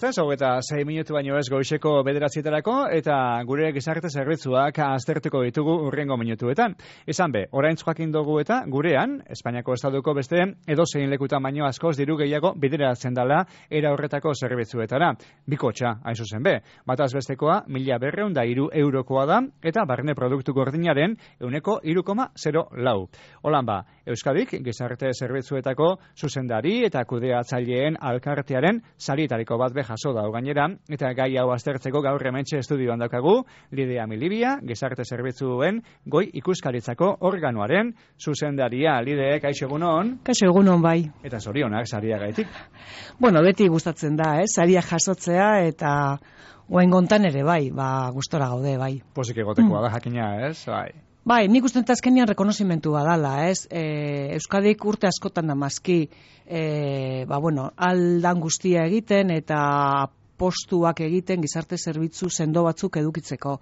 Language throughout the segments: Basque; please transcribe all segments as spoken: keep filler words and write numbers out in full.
ustez, hogeita sei minutu baino ez goizeko bederatzietarako, eta gure gizarte zerbitzuak aztertuko ditugu urrengo minutuetan. Izan be, orain jakin dugu eta gurean, Espainiako Estaduko beste edozein lekutan baino askoz diru gehiago bideratzen dela era horretako zerbitzuetara. Bikotxa, hain zuzen be. Bataz bestekoa, mila berreun da hiru eurokoa da, eta barne produktu gordinaren euneko hiru koma zero lau. Holan ba, Euskadik gizarte zerbitzuetako zuzendari eta kudeatzaileen alkartearen sarietariko bat be jaso da gainera, eta gai hau aztertzeko gaur hementxe estudioan daukagu Lidia Milibia, gizarte zerbitzuen goi ikuskaritzako organoaren zuzendaria. Lide, kaixo egunon? Kaixo egunon bai. Eta zorionak sariagaitik. Bueno, beti gustatzen da, eh? Saria jasotzea eta oraingontan ere bai, ba gustora gaude bai. Posik egotekoa da jakina, ez? Bai. Bai, nik uste dut azkenean rekonozimentu badala, ez? E, Euskadik urte askotan da mazki, e, ba bueno, aldan guztia egiten eta postuak egiten gizarte zerbitzu sendo batzuk edukitzeko.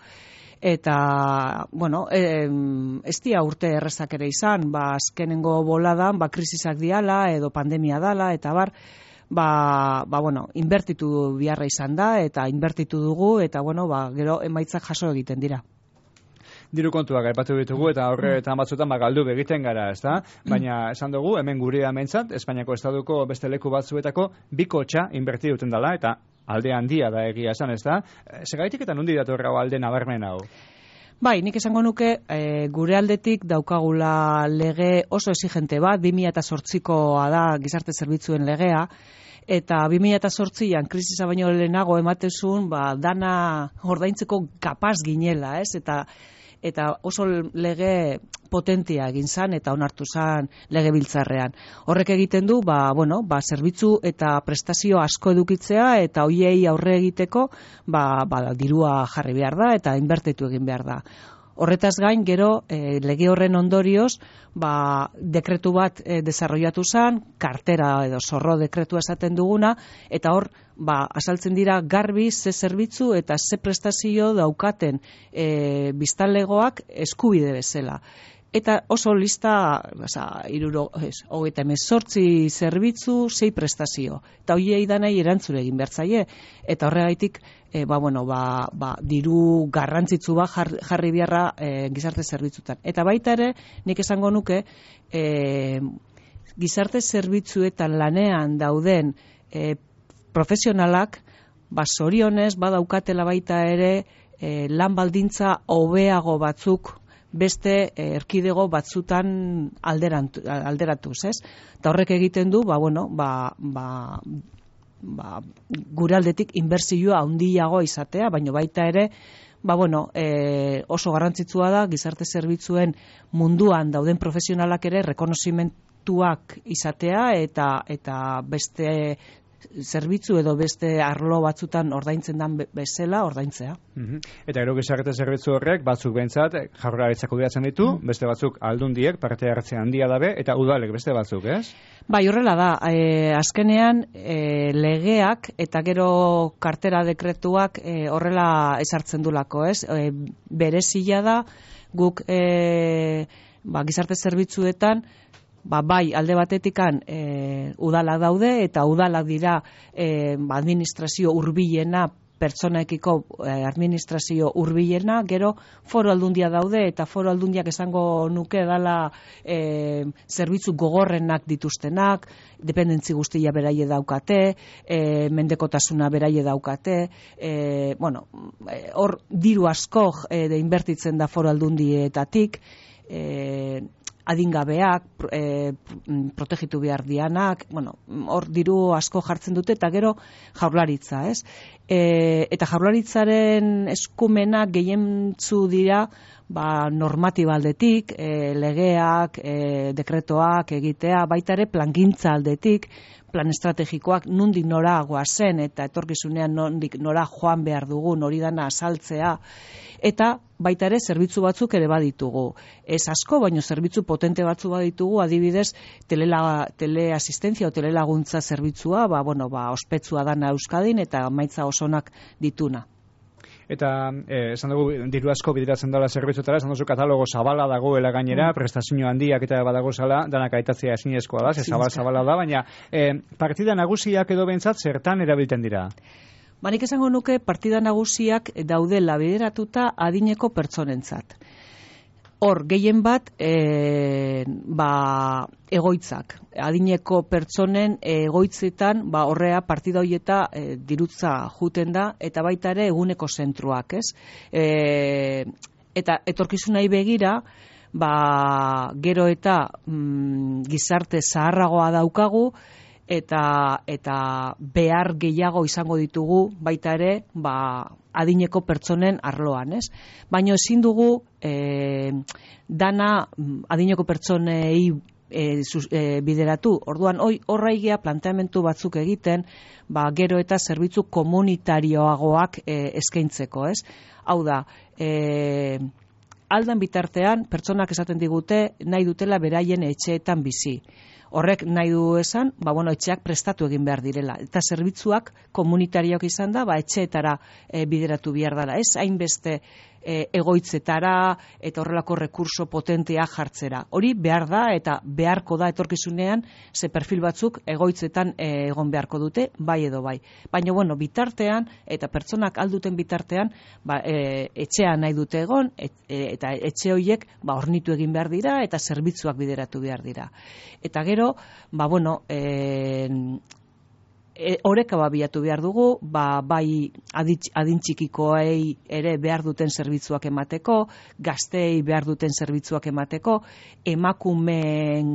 Eta, bueno, e, ez dia urte errezak ere izan, ba azkenengo boladan, ba krisisak diala edo pandemia dala, eta bar, ba, ba bueno, inbertitu biharra izan da, eta inbertitu dugu, eta bueno, ba, gero emaitzak jaso egiten dira. Diru kontuak aipatu ditugu eta horretan batzutan ba galdu egiten gara, ezta? Baina esan dugu hemen gure hementzat Espainiako Estaduko beste leku batzuetako bikotxa inberti duten dela eta alde handia da egia esan, ezta? Segaitik eta nondi dator hau alde nabarmen hau? Bai, nik esango nuke e, gure aldetik daukagula lege oso exigente bat, bi mila zortzikoa da gizarte zerbitzuen legea, eta bi mila zortzian krisisa baino lehenago ematezun, ba, dana ordaintzeko kapaz ginela, ez? Eta eta oso lege potentia egin zan eta onartu zan legebiltzarrean. Horrek egiten du, ba, bueno, ba, zerbitzu eta prestazio asko edukitzea eta hoiei aurre egiteko ba, ba, dirua jarri behar da eta inbertitu egin behar da. Horretaz gain, gero, e, lege horren ondorioz, ba, dekretu bat e, desarrollatu zen, kartera edo zorro dekretua esaten duguna, eta hor, ba, asaltzen dira garbi ze zerbitzu eta ze prestazio daukaten e, biztanlegoak eskubide bezala. Eta oso lista, oza, iruro, ez, hogeita hemezortzi zerbitzu, sei prestazio. Eta hoiei danai erantzule egin bertzaie. Eta horregaitik, e, ba, bueno, ba, ba, diru garrantzitsu bat jar, jarri biharra e, gizarte zerbitzutan. Eta baita ere, nik esango nuke, e, gizarte zerbitzuetan lanean dauden e, profesionalak, ba, zorionez, badaukatela baita ere, e, lan baldintza hobeago batzuk beste erkidego batzutan alderantu, alderatuz, ez? Eta horrek egiten du, ba, bueno, ba, ba, ba, gure aldetik inbertsioa handiago izatea, baina baita ere, ba, bueno, e, oso garrantzitsua da, gizarte zerbitzuen munduan dauden profesionalak ere rekonozimentuak izatea eta, eta beste zerbitzu edo beste arlo batzutan ordaintzen dan bezala ordaintzea. Mm-hmm. Eta gero gizarte zerbitzu horrek batzuk behintzat Jaurlaritzak kudeatzen ditu, mm. beste batzuk aldundiek parte hartze handia dabe eta udalek beste batzuk, ez? Bai, horrela da. E, azkenean e, legeak eta gero kartera dekretuak e, horrela ezartzen dulako, ez? E, berezia da guk e, ba, gizarte zerbitzuetan Ba, bai, alde batetikan e, udalak daude eta udalak dira e, administrazio hurbilena, pertsonaekiko e, administrazio hurbilena, gero foru aldundia daude eta foru aldundiak esango nuke dala e, zerbitzu gogorrenak dituztenak, dependentzi guztia beraie daukate, e, mendekotasuna beraie daukate, e, bueno, hor diru asko e, inbertitzen da foru aldundietatik, e, adingabeak, e, protegitu behar dianak, bueno, hor diru asko jartzen dute eta gero Jaurlaritza, ez? E, eta Jaurlaritzaren eskumenak gehientzu dira ba, normatiba aldetik, e, legeak, e, dekretoak egitea, baita ere plangintza aldetik, plan estrategikoak nondik nora goazen eta etorkizunean nondik nora joan behar dugun hori dana azaltzea, eta baita ere zerbitzu batzuk ere baditugu. Ez asko, baino zerbitzu potente batzu baditugu, adibidez telela, teleasistentzia o telelaguntza zerbitzua, ba, bueno, ba, ospetsua dana Euskadin eta maitza osonak dituna. Eta eh, esan dugu diru asko bideratzen dela zerbitzuetara, esan duzu katalogo zabala dagoela gainera, mm. prestazio handiak eta badago zala, danak aitatzea ezinezkoa da, ze zabal zabala da, baina eh, partida nagusiak edo behintzat zertan erabiltzen dira? Ba, nik esango nuke partida nagusiak daudela bideratuta adineko pertsonentzat. Hor, gehien bat, e, ba, egoitzak. Adineko pertsonen egoitzetan, ba, horrea partida horieta e, dirutza juten da, eta baita ere eguneko zentruak, ez? E, eta etorkizunai begira, ba, gero eta mm, gizarte zaharragoa daukagu, eta eta behar gehiago izango ditugu baita ere, ba, adineko pertsonen arloan, ez? Baina ezin dugu e, dana adineko pertsonei e, sus, e, bideratu. Orduan, horra igea planteamentu batzuk egiten, ba, gero eta zerbitzu komunitarioagoak e, eskaintzeko, ez? Hau da, e, aldan bitartean, pertsonak esaten digute, nahi dutela beraien etxeetan bizi. Horrek nahi du esan, ba, bueno, etxeak prestatu egin behar direla. Eta zerbitzuak komunitarioak izan da, ba, etxeetara e, bideratu behar dela. Ez hainbeste e, egoitzetara eta horrelako rekurso potentea jartzera. Hori behar da eta beharko da etorkizunean, ze perfil batzuk egoitzetan e, egon beharko dute, bai edo bai. Baina, bueno, bitartean eta pertsonak alduten bitartean, ba, e, etxean nahi dute egon, et, e, eta etxe horiek ba, hornitu egin behar dira eta zerbitzuak bideratu behar dira. Eta gero, ba, bueno, e, e, oreka babiatu behar dugu, ba, bai adintxikikoei ere behar duten zerbitzuak emateko, gaztei behar duten zerbitzuak emateko, emakumeen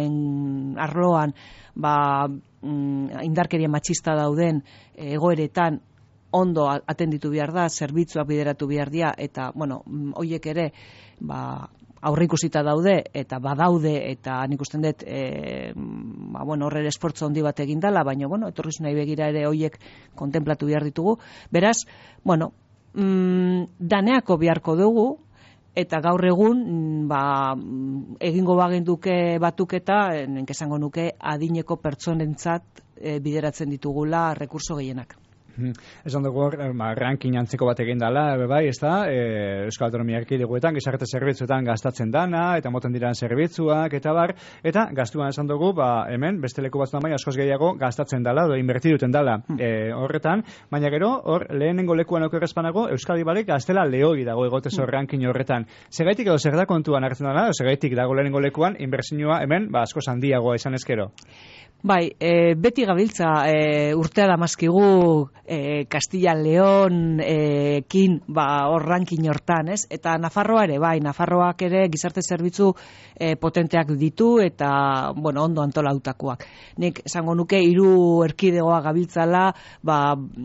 arloan ba, indarkeria matxista dauden egoeretan ondo atenditu behar da, zerbitzuak bideratu behar dira, eta, bueno, hoiek ere, ba, aurreikusita daude eta badaude eta nik usten dut e, ba, bueno, horre esfortzu handi bat egin dela, baina bueno, etorkizunari begira ere hoiek kontenplatu behar ditugu. Beraz, bueno, mm, daneako beharko dugu eta gaur egun ba, egingo bagenduke batuketa, nenke esango nuke adineko pertsonentzat e, bideratzen ditugula rekurso gehienak. Esan dugu, ma, ranking antzeko bat egin dela, bai, ez da, e, Euskal Autonomia Erkidegoetan, gizarte zerbitzuetan gastatzen dana, eta moten diran zerbitzuak, eta bar, eta gaztuan esan dugu, ba, hemen, beste leku batzuan baina askoz gehiago gastatzen dela, edo inberti duten dela e, horretan, baina gero, hor, lehenengo lekuan okerrezpanago, Euskadi balek gaztela lehoi dago egotezo ranking horretan. Segaitik edo zer da kontuan hartzen dela, edo segaitik dago lehenengo lekuan, inbertsioa hemen, ba, askoz handiagoa izan ezkero. Bai, e, beti gabiltza e, urtea damazkigu e, Castilla León e, kin ba, hor ranking hortan, ez? Eta Nafarroa ere, bai, Nafarroak ere gizarte zerbitzu e, potenteak ditu eta, bueno, ondo antolautakoak. Nik esango nuke hiru erkidegoa gabiltzala, ba,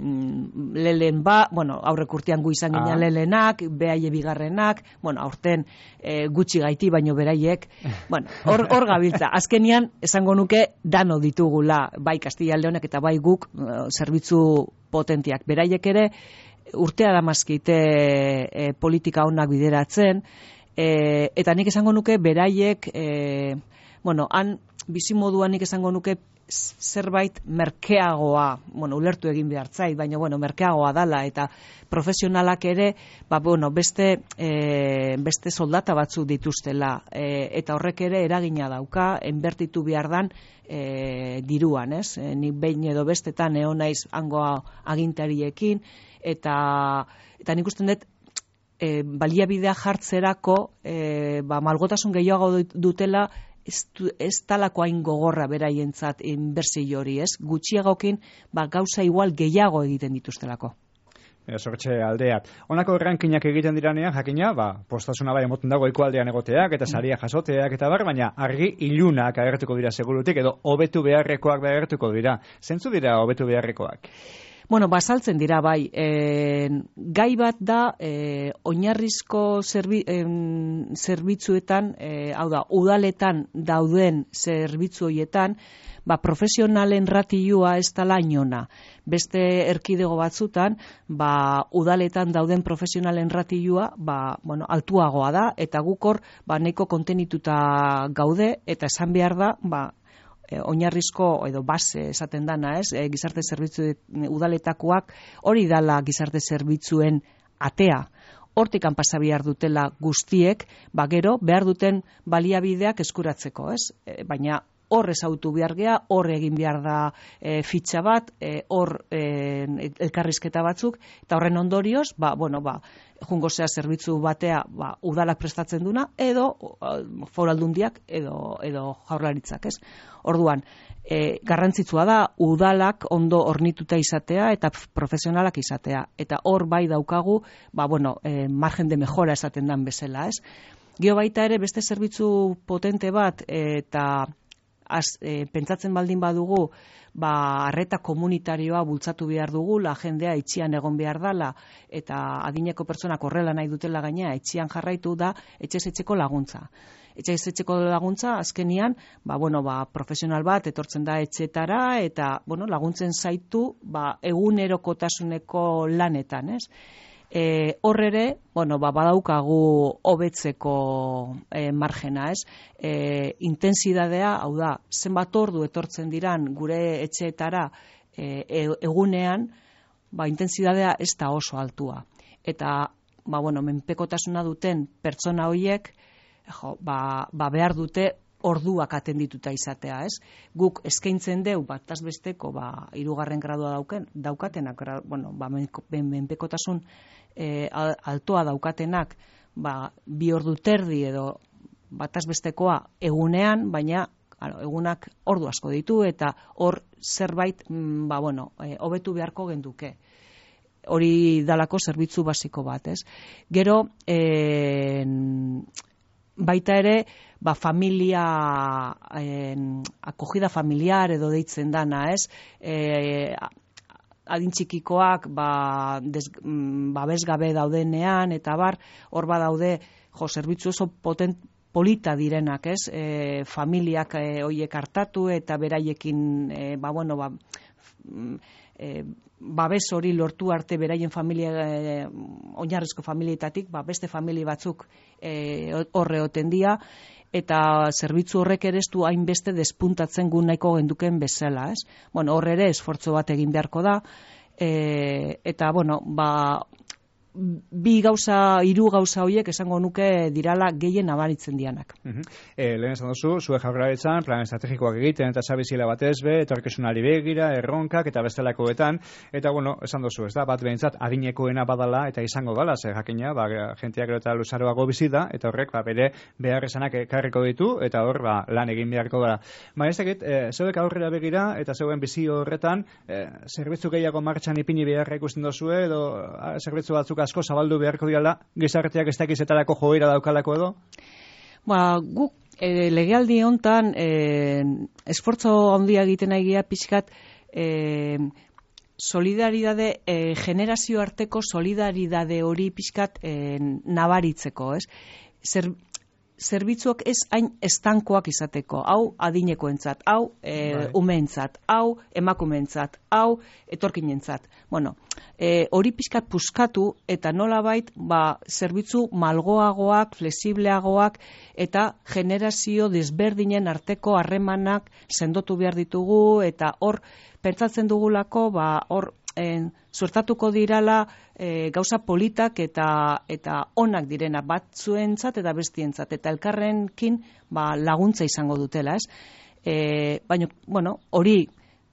lehen ba, bueno, aurrek urtean gu izan ginen ah. lelenak, behaie bigarrenak, bueno, aurten e, gutxi gaiti, baino beraiek, bueno, hor, hor gabiltza. Azkenian, esango nuke dano ditugula, bai Castilla Leonek eta bai guk uh, zerbitzu potentiak. Beraiek ere urtea damazkite e, politika onak bideratzen, e, eta nik esango nuke beraiek, e, bueno, han bizimoduan nik esango nuke zerbait merkeagoa, bueno, ulertu egin behar zait, baina, bueno, merkeagoa dala, eta profesionalak ere, ba, bueno, beste, e, beste soldata batzuk dituztela, e, eta horrek ere eragina dauka, enbertitu behar dan e, diruan, ez? E, nik behin edo bestetan egon naiz hango agintariekin, eta, eta nik usten dut, e, baliabidea jartzerako, e, ba, malgotasun gehiago dutela, ez, ez talako hain gogorra beraientzat inbertsio hori, ez? Gutxiagokin, ba, gauza igual gehiago egiten dituztelako. Sortxe aldea. Honako rankinak egiten diranean, jakina, ba, postasuna bai emoten dago ekualdean egoteak, eta saria jasoteak, eta bar, baina argi ilunak agertuko dira segurutik, edo hobetu beharrekoak agertuko dira. Zentzu dira hobetu beharrekoak? Bueno, basaltzen dira, bai, e, gai bat da, e, oinarrizko zerbi, e, zerbitzuetan, e, hau da, udaletan dauden zerbitzu horietan, ba, profesionalen ratioa ez dela inona. Beste erkidego batzutan, ba, udaletan dauden profesionalen ratioa, ba, bueno, altuagoa da, eta gukor, ba, nahiko kontenituta gaude, eta esan behar da, ba, E, oinarrizko edo base esaten dana, ez? E, gizarte zerbitzu udaletakoak hori dala gizarte zerbitzuen atea. Hortikan pasa behar dutela guztiek, ba gero behar duten baliabideak eskuratzeko, ez? E, baina hor ezautu behar gea, hor egin behar da e, fitxa bat, e, hor e, elkarrizketa batzuk, eta horren ondorioz, ba, bueno, ba, jungo zea zerbitzu batea ba, udalak prestatzen duna, edo foraldundiak, edo, edo jaurlaritzak, ez? Orduan, e, garrantzitsua da, udalak ondo hornituta izatea eta profesionalak izatea. Eta hor bai daukagu, ba, bueno, e, margen de mejora esaten dan bezala, ez? Gio baita ere beste zerbitzu potente bat, eta Az, e, pentsatzen baldin badugu, ba, arreta komunitarioa bultzatu behar dugu, la jendea etxian egon behar dala, eta adineko pertsonak horrela nahi dutela gaina, etxian jarraitu da, etxez etxeko laguntza. Etxez etxeko laguntza, azkenian, ba, bueno, ba, profesional bat etortzen da etxetara, eta bueno, laguntzen zaitu ba, egunerokotasuneko lanetan, ez? E, horrere, bueno, ba, badaukagu hobetzeko e, margena, ez? E, intensidadea, hau da, zenbat ordu etortzen diran gure etxeetara e, egunean, ba, intensidadea ez da oso altua. Eta, ba, bueno, menpekotasuna duten pertsona horiek, jo, ba, ba behar dute orduak atendituta izatea, ez? Guk eskaintzen deu, bat tasbesteko, ba, hirugarren gradua dauken, daukatenak, bueno, ba, menpekotasun e, altoa daukatenak, ba, bi ordu terdi edo batazbestekoa egunean, baina claro, egunak ordu asko ditu, eta hor zerbait, ba, bueno, e, hobetu beharko genduke. Hori dalako zerbitzu basiko bat, ez? Gero, e, baita ere, ba, familia, en, akogida familiar edo deitzen dana, ez? E, adin txikikoak ba, des, babesgabe daudenean, eta bar, hor badaude, jo, zerbitzu oso potent, polita direnak, ez? E, familiak e, hoiek hartatu, eta beraiekin, e, ba, bueno, ba, e, babes hori lortu arte beraien familia, e, oinarrizko familietatik, ba, beste familia batzuk e, horre otendia, eta zerbitzu horrek ere ez du hainbeste despuntatzen gu nahiko genduken bezala, ez? Bueno, horre ere esfortzo bat egin beharko da, e, eta, bueno, ba, bi gauza, hiru gauza horiek esango nuke dirala gehien nabaritzen dianak. Uh -huh. e, lehen esan duzu, zue jaurlaritzan plan estrategikoak egiten eta zabizila batez be, etorkizunari begira, erronkak eta bestelakoetan, eta bueno, esan duzu, ez da, bat behintzat adinekoena badala eta izango gala, zer jakina, ba, jenteak gero eta luzaroago bizi da, eta horrek, ba, bere behar esanak ekarriko ditu, eta hor, ba, lan egin beharko gara. Ba, ez dakit, e, zeuek aurrera begira, eta zeuen bizi horretan, e, zerbitzu gehiago martxan ipini beharra ikusten duzue, edo a, zerbitzu batzuk asko zabaldu beharko diala, gizarteak ez dakizetarako joera daukalako edo? Ba, guk e, legealdi hontan e, esfortzo handia egiten egia pixkat e, solidaridade, e, generazio arteko solidaridade hori pixkat e, nabaritzeko, ez? Zer, zerbitzuak ez hain estankoak izateko, hau adinekoentzat, hau e, umeentzat, hau emakumeentzat, hau etorkinentzat. Bueno, e, hori pixkat puskatu eta nolabait ba, zerbitzu malgoagoak, flexibleagoak eta generazio desberdinen arteko harremanak sendotu behar ditugu, eta hor pentsatzen dugulako ba, hor En, suertatuko dirala e, gauza politak eta eta onak direna batzuentzat eta bestientzat, eta elkarrenkin ba, laguntza izango dutela, ez? E, baina, bueno, hori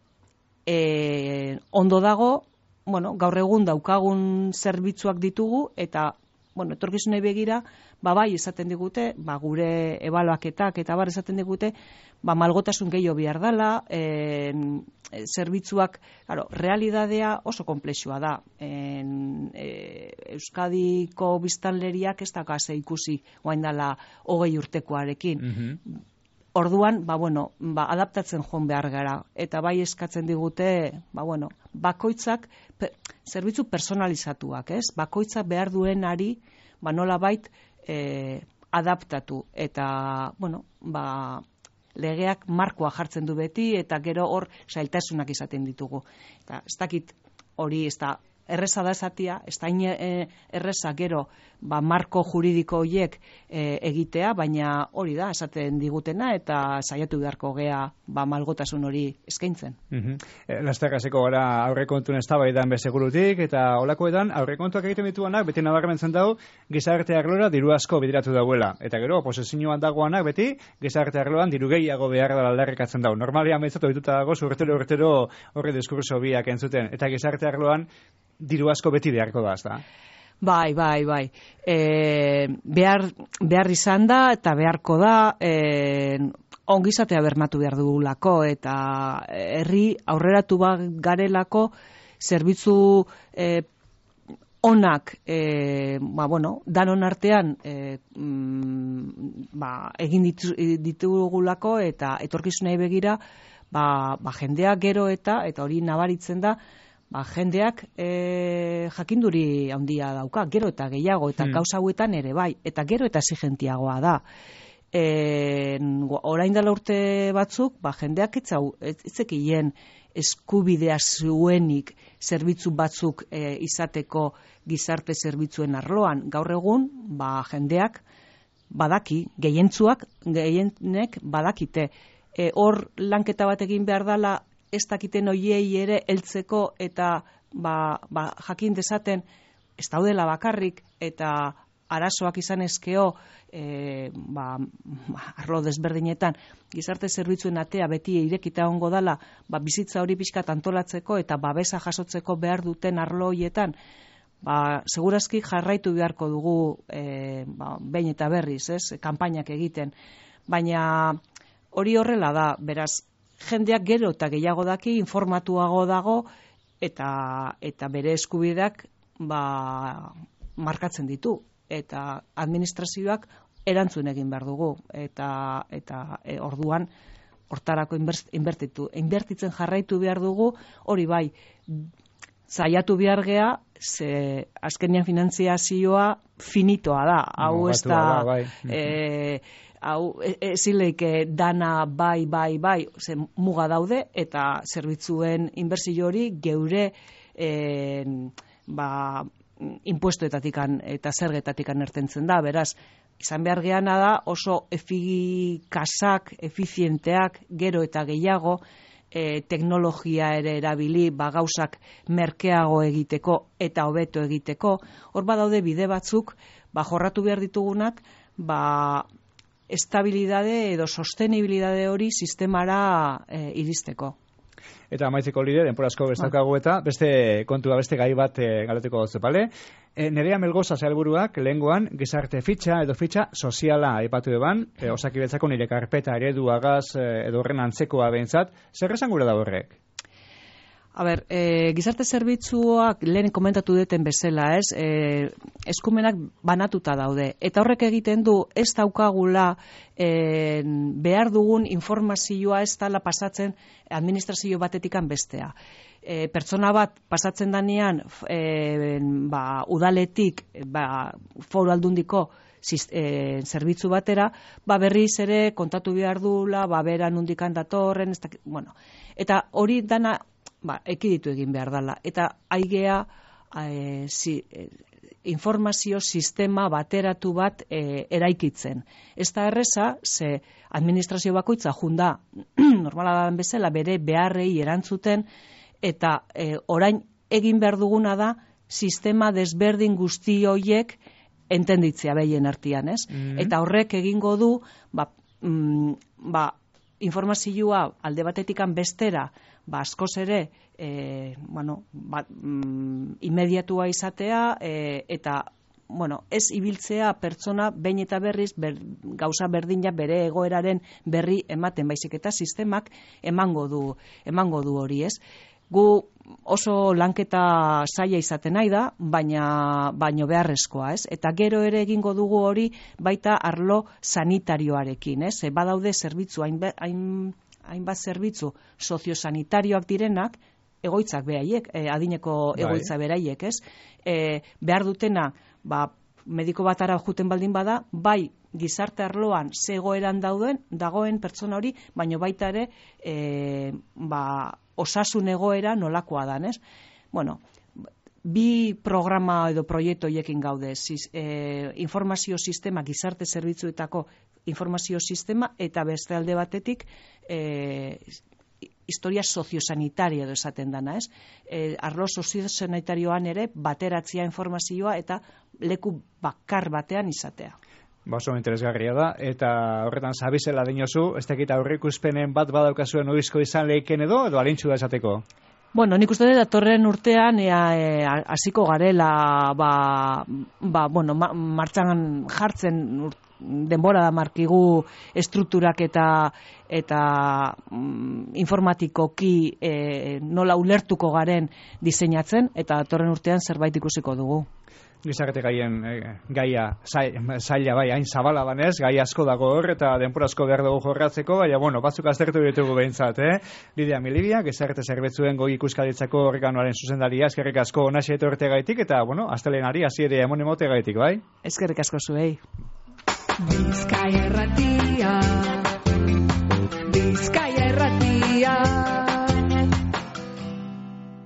e, ondo dago, bueno, gaur egun daukagun zerbitzuak ditugu, eta bueno, etorkizunei begira, ba bai esaten digute, ba gure ebaluaketak eta bar esaten digute, ba malgotasun gehiago behar dela, e, zerbitzuak, claro, realidadea oso konplexua da. En, e, Euskadiko biztanleriak ez dakase ikusi orain dela hogei urtekoarekin. Mm-hmm. Orduan, ba bueno, ba adaptatzen joan behar gara, eta bai eskatzen digute, ba bueno, bakoitzak pe, zerbitzu personalizatuak, ez? Bakoitzak behar duenari, ba nolabait e, adaptatu, eta bueno, ba legeak markoa jartzen du beti, eta gero hor sailtasunak izaten ditugu. Eta ez dakit hori ez da erreza da esatia, ez da e, erreza gero ba, marko juridiko horiek e, egitea, baina hori da, esaten digutena, eta saiatu beharko gea ba, malgotasun hori eskaintzen. Mm-hmm. E, Lasterrazeko gara aurrekontuen eztabaidan bezegurutik, eta olakoetan aurrekontuak egiten dituanak, beti nabarmentzen dau, gizarte arlora diru asko bideratu dauela. Eta gero, posizioan dagoanak beti, gizarte arloan diru gehiago behar da aldarrikatzen dau. Normalian behintzatu dituta dago, urtero urtero horre diskurso biak entzuten. Eta gizarte arloan diru asko beti beharko da, ezta? Bai, bai, bai. E, behar, behar izan da eta beharko da e, ongizatea bermatu behar dugulako eta herri aurreratu garelako zerbitzu e, onak e, ba, bueno, danon artean e, mm, ba, egin ditu, ditugulako eta etorkizunei begira ba, ba, jendeak gero eta eta hori nabaritzen da ba, jendeak e, jakinduri handia dauka, gero eta gehiago, eta hmm. gauza hauetan ere bai, eta gero eta exigentiagoa da. E, orain dela urte batzuk, ba, jendeak etzau, etzekien eskubidea zuenik zerbitzu batzuk e, izateko gizarte zerbitzuen arloan. Gaur egun, ba, jendeak badaki, gehientzuak, gehienek badakite. E, hor lanketa bat egin behar dela, ez dakiten hoiei ere heltzeko eta ba, ba, jakin dezaten ez daudela bakarrik eta arazoak izan ezkeo e, ba, arlo desberdinetan gizarte zerbitzuen atea beti irekita ongo dala ba, bizitza hori pixkat antolatzeko eta babesa jasotzeko behar duten arlo hoietan ba, segurazki jarraitu beharko dugu e, ba, behin eta berriz, ez, kanpainak egiten, baina hori horrela da, beraz jendeak gero eta gehiago daki, informatuago dago eta eta bere eskubideak ba, markatzen ditu eta administrazioak erantzun egin behar dugu eta eta e, orduan hortarako inbertitu, inbertitzen jarraitu behar dugu, hori bai zaiatu behar gea, ze azkenean finantziazioa finitoa da, hau ez da bai. e, hau ezileike dana bai, bai, bai, ze muga daude eta zerbitzuen inbertsio hori geure e, ba, impuestoetatikan eta zergetatikan ertentzen da, beraz, izan behar geana da oso efikasak, efizienteak, gero eta gehiago, e, teknologia ere erabili, ba, gauzak merkeago egiteko eta hobeto egiteko, hor badaude bide batzuk, ba, jorratu behar ditugunak, ba, estabilidade edo sostenibilidade hori sistemara e, iristeko. Eta amaitzeko lide, denporazko bestaukagu eta beste kontua, beste gai bat e, galeteko dut, bale? E, Nerea Melgoza zehalburuak lehengoan gizarte fitxa edo fitxa soziala aipatu eban, e, Osakidetzako nire karpeta ereduagaz e, edo horren antzekoa behintzat, zer esan gure da horrek? A ber, e, gizarte zerbitzuak lehen komentatu duten bezala, ez, e, eskumenak banatuta daude. Eta horrek egiten du ez daukagula e, behar dugun informazioa ez dala pasatzen administrazio batetikan bestea. E, pertsona bat pasatzen danean e, ba, udaletik ba, foru aldundiko E, zerbitzu batera, ba berriz ere kontatu behar dula, ba bera nundikan datorren, ez da, bueno, eta hori dana ba, ekiditu egin behar dela, eta aigea e, si, e, informazio sistema bateratu bat e, eraikitzen. Ez da erreza, ze administrazio bakoitza junda, normala da bezala, bere beharrei erantzuten, eta e, orain egin behar duguna da, sistema desberdin guzti hoiek entenditzea behien artean, ez? Mm-hmm. Eta horrek egingo du, ba, mm, ba, informazioa alde batetikan bestera, ba, askoz ere, e, bueno, ba, mm, inmediatua izatea, e, eta, bueno, ez ibiltzea pertsona behin eta berriz, ber, gauza berdina bere egoeraren berri ematen, baizik eta sistemak emango du, emango du hori, ez? Gu oso lanketa zaila izaten nahi da, baina baino beharrezkoa, ez? Eta gero ere egingo dugu hori baita arlo sanitarioarekin, ez? E, badaude zerbitzu, hainbat hain, hain zerbitzu soziosanitarioak direnak, egoitzak beraiek, e, adineko egoitza beraiek, ez? E, behar dutena, ba, mediko batara juten baldin bada, bai gizarte arloan zegoeran dauden, dagoen pertsona hori, baino baita ere, e, ba, osasun egoera nolakoa dan, ez? Bueno, bi programa edo proiektu horiekin gaude. Siz, e, informazio sistema, gizarte zerbitzuetako informazio sistema, eta beste alde batetik e, historia soziosanitaria edo esaten dana, ez? E, arlo soziosanitarioan ere bateratzea informazioa eta leku bakar batean izatea. Ba, oso interesgarria da, eta horretan zabizela dinozu, ez dakit aurrikuspenen bat badaukazuen oizko izan leiken edo, edo alintxu da esateko? Bueno, nik uste dut datorren urtean hasiko e, garela ba, ba, bueno, ma, martxan jartzen urt, denbora da markigu estrukturak eta eta mm, informatikoki e, nola ulertuko garen diseinatzen, eta datorren urtean zerbait ikusiko dugu. Gizarte gaien e, gaia zaila bai, hain zabala banez, gai asko dago hor, eta denpora asko behar dugu jorratzeko, baina, bueno, batzuk aztertu ditugu behintzat, eh? Lidia Milibia, gizarte zerbitzuen goi ikuskaritzako organoaren zuzendaria, eskerrik asko onasi etortegaitik, eta, bueno, astelenari hasiere emon emotegaitik, bai? Eskerrik asko zuei. Bizkaia Irratia